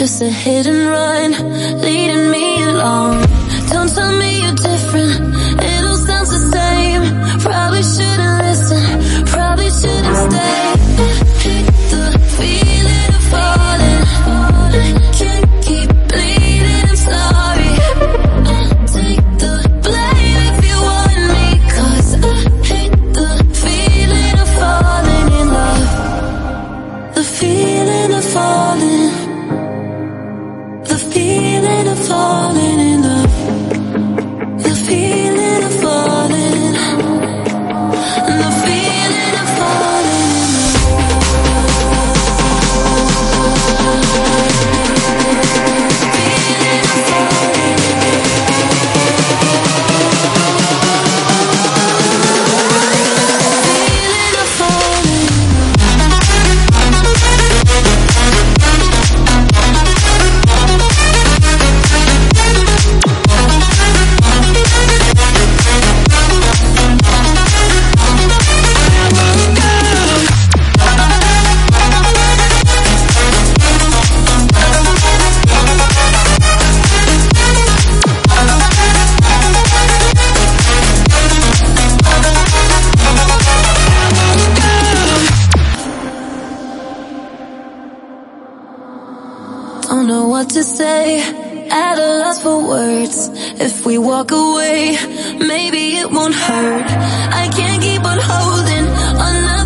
just a hit and run, leading me along. Don't tell me you're different, it all sounds the same. Probably shouldn't listen, probably shouldn't stay. The feeling of falling, can't keep bleeding, I'm sorry. Take the blame if you want me, 'cause I hate the feeling of falling in love. The feeling of falling, the feeling of falling in love. The feeling of falling, the feeling of falling in don't know what to say, at a loss for words. If we walk away, maybe it won't hurt. I can't keep on holding on.